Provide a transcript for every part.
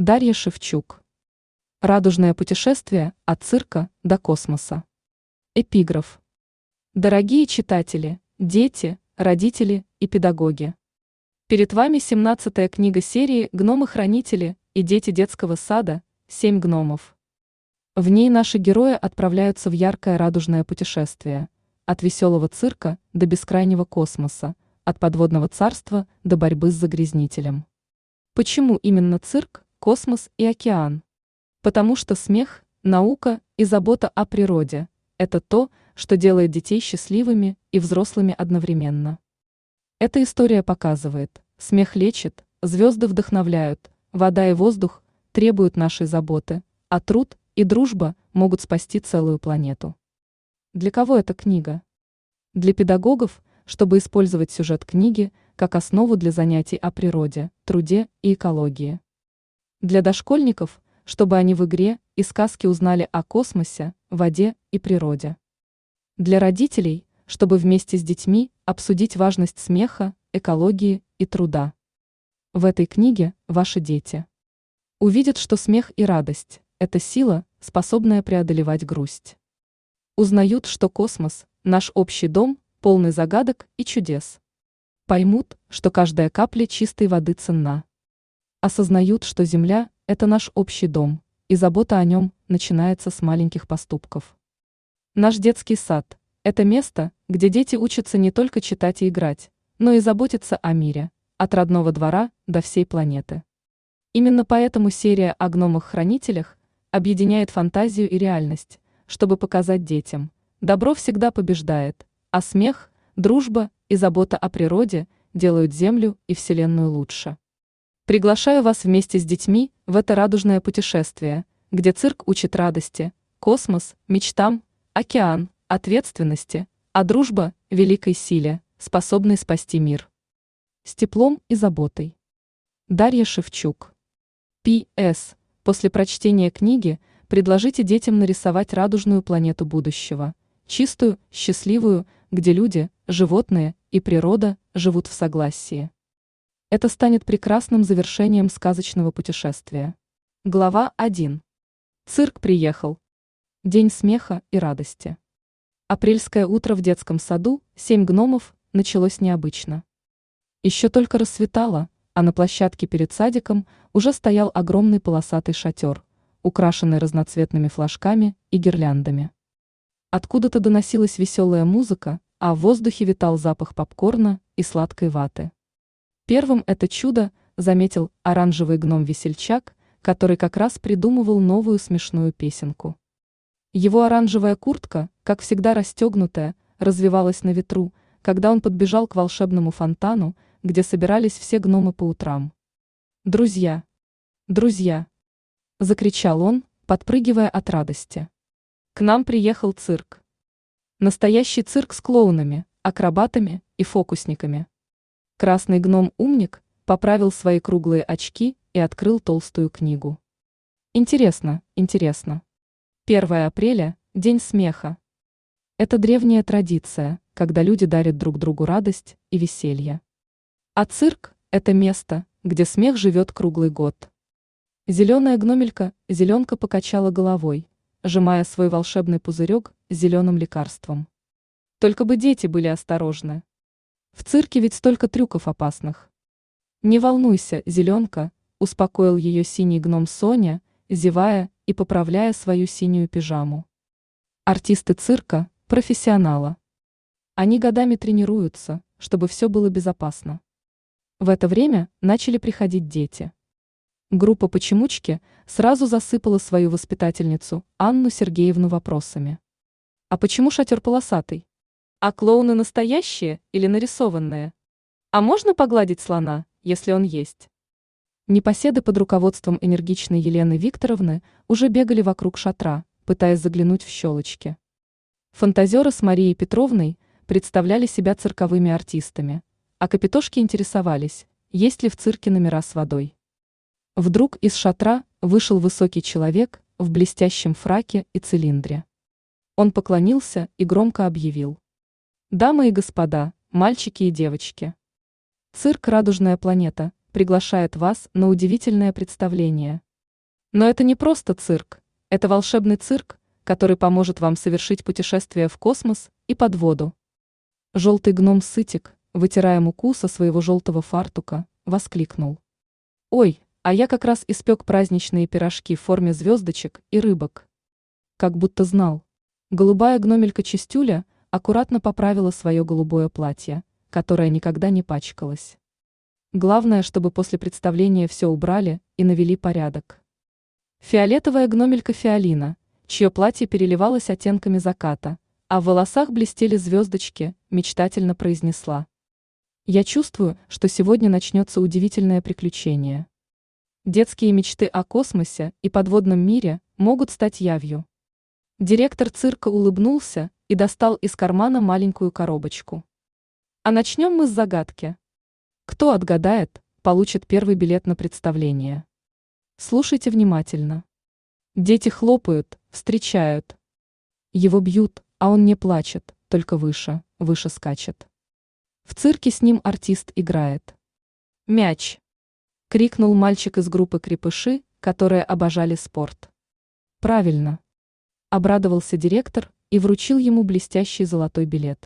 Дарья Шевчук. Радужное путешествие от цирка до космоса. Эпиграф. Дорогие читатели, дети, родители и педагоги. Перед вами 17-я книга серии «Гномы-хранители» и дети детского сада «7 гномов». В ней наши герои отправляются в яркое радужное путешествие, от веселого цирка до бескрайнего космоса, от подводного царства до борьбы с загрязнителем. Почему именно цирк, космос и океан? Потому что смех, наука и забота о природе – это то, что делает детей счастливыми и взрослыми одновременно. Эта история показывает, смех лечит, звезды вдохновляют, вода и воздух требуют нашей заботы, а труд и дружба могут спасти целую планету. Для кого эта книга? Для педагогов, чтобы использовать сюжет книги как основу для занятий о природе, труде и экологии. Для дошкольников, чтобы они в игре и сказке узнали о космосе, воде и природе. Для родителей, чтобы вместе с детьми обсудить важность смеха, экологии и труда. В этой книге ваши дети увидят, что смех и радость – это сила, способная преодолевать грусть. Узнают, что космос – наш общий дом, полный загадок и чудес. Поймут, что каждая капля чистой воды ценна. Осознают, что Земля – это наш общий дом, и забота о нем начинается с маленьких поступков. Наш детский сад – это место, где дети учатся не только читать и играть, но и заботиться о мире, от родного двора до всей планеты. Именно поэтому серия о гномах-хранителях объединяет фантазию и реальность, чтобы показать детям: добро всегда побеждает, а смех, дружба и забота о природе делают Землю и Вселенную лучше. Приглашаю вас вместе с детьми в это радужное путешествие, где цирк учит радости, космос, мечтам, океан, ответственности, а дружба – великой силе, способной спасти мир. С теплом и заботой. Дарья Шевчук. П.С. После прочтения книги предложите детям нарисовать радужную планету будущего, чистую, счастливую, где люди, животные и природа живут в согласии. Это станет прекрасным завершением сказочного путешествия. Глава 1. Цирк приехал. День смеха и радости. Апрельское утро в детском саду «7 гномов» началось необычно. Еще только рассветало, а на площадке перед садиком уже стоял огромный полосатый шатер, украшенный разноцветными флажками и гирляндами. Откуда-то доносилась веселая музыка, а в воздухе витал запах попкорна и сладкой ваты. Первым это чудо заметил оранжевый гном-весельчак, который как раз придумывал новую смешную песенку. Его оранжевая куртка, как всегда расстегнутая, развивалась на ветру, когда он подбежал к волшебному фонтану, где собирались все гномы по утрам. «Друзья! Друзья!» – закричал он, подпрыгивая от радости. «К нам приехал цирк. Настоящий цирк с клоунами, акробатами и фокусниками». Красный гном-умник поправил свои круглые очки и открыл толстую книгу. Интересно, интересно. 1 апреля – День смеха. Это древняя традиция, когда люди дарят друг другу радость и веселье. А цирк – это место, где смех живет круглый год. Зеленая гномелька зеленка покачала головой, сжимая свой волшебный пузырек с зеленым лекарством. Только бы дети были осторожны. В цирке ведь столько трюков опасных. Не волнуйся, зеленка, успокоил ее синий гном Соня, зевая и поправляя свою синюю пижаму. Артисты цирка – профессионалы. Они годами тренируются, чтобы все было безопасно. В это время начали приходить дети. Группа «Почемучки» сразу засыпала свою воспитательницу Анну Сергеевну вопросами. А почему шатер полосатый? А клоуны настоящие или нарисованные? А можно погладить слона, если он есть? Непоседы под руководством энергичной Елены Викторовны уже бегали вокруг шатра, пытаясь заглянуть в щелочки. Фантазеры с Марией Петровной представляли себя цирковыми артистами, а капитошки интересовались, есть ли в цирке номера с водой. Вдруг из шатра вышел высокий человек в блестящем фраке и цилиндре. Он поклонился и громко объявил: «Дамы и господа, мальчики и девочки, цирк «Радужная планета» приглашает вас на удивительное представление. Но это не просто цирк, это волшебный цирк, который поможет вам совершить путешествие в космос и под воду. Желтый гном Сытик, вытирая муку со своего желтого фартука, воскликнул. Ой, а я как раз испек праздничные пирожки в форме звездочек и рыбок. Как будто знал. Голубая гномелька Чистюля аккуратно поправила свое голубое платье, которое никогда не пачкалось. Главное, чтобы после представления все убрали и навели порядок. Фиолетовая гномелька Фиолина, чье платье переливалось оттенками заката, а в волосах блестели звездочки, мечтательно произнесла. Я чувствую, что сегодня начнется удивительное приключение. Детские мечты о космосе и подводном мире могут стать явью. Директор цирка улыбнулся и достал из кармана маленькую коробочку. А начнем мы с загадки. Кто отгадает, получит первый билет на представление. Слушайте внимательно. Дети хлопают, встречают. Его бьют, а он не плачет, только выше, выше скачет. В цирке с ним артист играет. Мяч! Крикнул мальчик из группы крепыши, которые обожали спорт. Правильно. Обрадовался директор и вручил ему блестящий золотой билет.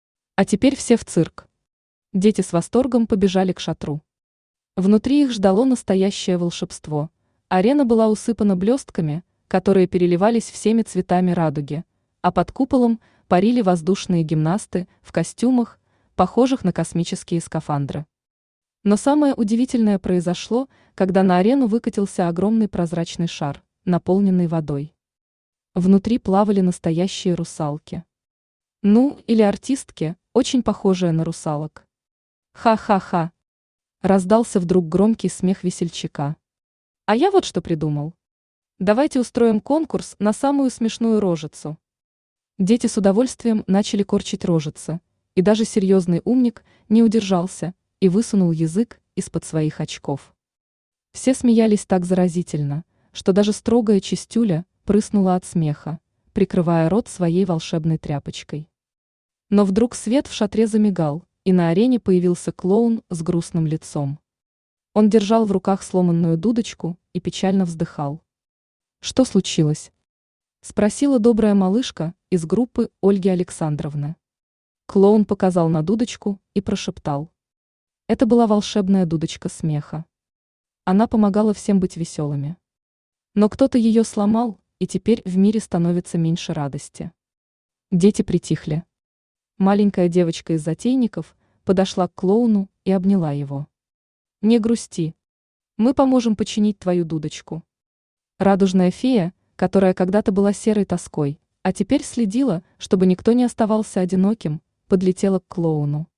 А теперь все в цирк. Дети с восторгом побежали к шатру. Внутри их ждало настоящее волшебство. Арена была усыпана блестками, которые переливались всеми цветами радуги, а под куполом парили воздушные гимнасты в костюмах, похожих на космические скафандры. Но самое удивительное произошло, когда на арену выкатился огромный прозрачный шар, наполненный водой. Внутри плавали настоящие русалки. Ну, или артистки, очень похожие на русалок. Ха-ха-ха! Раздался вдруг громкий смех весельчака. А я вот что придумал. Давайте устроим конкурс на самую смешную рожицу. Дети с удовольствием начали корчить рожицы, и даже серьезный умник не удержался и высунул язык из-под своих очков. Все смеялись так заразительно, что даже строгая Чистюля прыснула от смеха, прикрывая рот своей волшебной тряпочкой. Но вдруг свет в шатре замигал, и на арене появился клоун с грустным лицом. Он держал в руках сломанную дудочку и печально вздыхал. «Что случилось?» – спросила добрая малышка из группы Ольги Александровны. Клоун показал на дудочку и прошептал. Это была волшебная дудочка смеха. Она помогала всем быть веселыми. Но кто-то ее сломал, и теперь в мире становится меньше радости. Дети притихли. Маленькая девочка из затейников подошла к клоуну и обняла его. «Не грусти. Мы поможем починить твою дудочку». Радужная фея, которая когда-то была серой тоской, а теперь следила, чтобы никто не оставался одиноким, подлетела к клоуну.